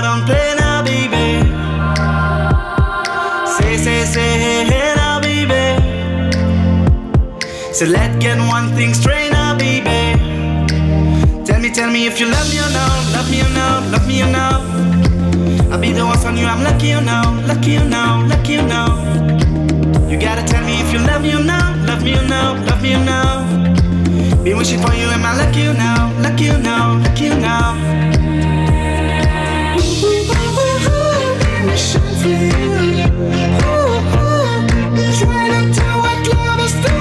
don't play now, baby. Say, hey, now, baby. So let's get one thing straight now, baby. Tell me if you love me or no, love me or no, love me or no. I'll be the one on you, I'm lucky or no, lucky or no, lucky or no. You gotta tell me if you love me or no, love me or no, love me or no. Been wishing for you, am I lucky or no, lucky or no, lucky or no. Wishing for you. Try to do what lovers do.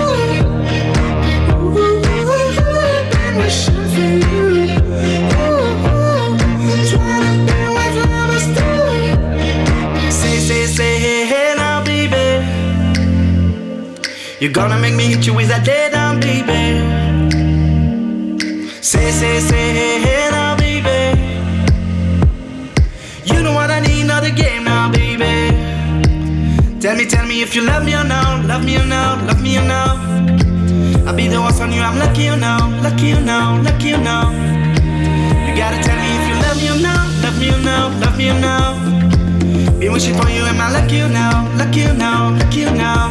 Been wishing for you. Try to do what lovers do. Say, hey, now, baby. You're gonna make me hit you with that dead down, baby. Say, hey, now, baby. You know what I need, another game now, baby. Tell me if you love me or no, love me or no, love me or no. I'll be the one on you, I'm lucky or no, lucky or no, lucky or no. You gotta tell me if you love me or no, love me or no, love me or no. Been wishing for you, am I lucky or no, lucky or no, lucky or no.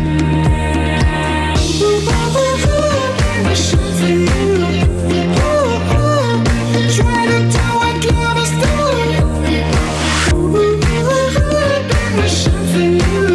Wishing for you. Try to do what lovers do. Been wishing for you.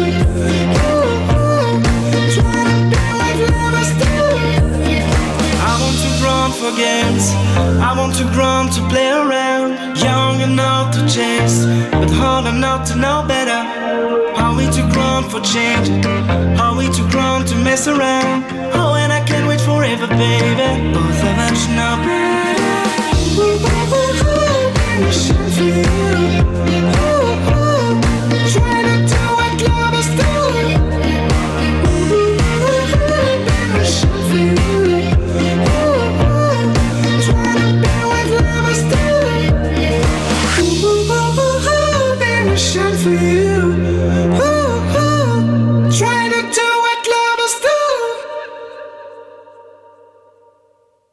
Try to do what lovers do. I want to run for games. I want to grow to play around. Young enough to chase, but old enough to know better. Are we too grown for change? Are we too grown to mess around? Oh, and I can't wait forever, baby. Both of us should know better. Wishing for you.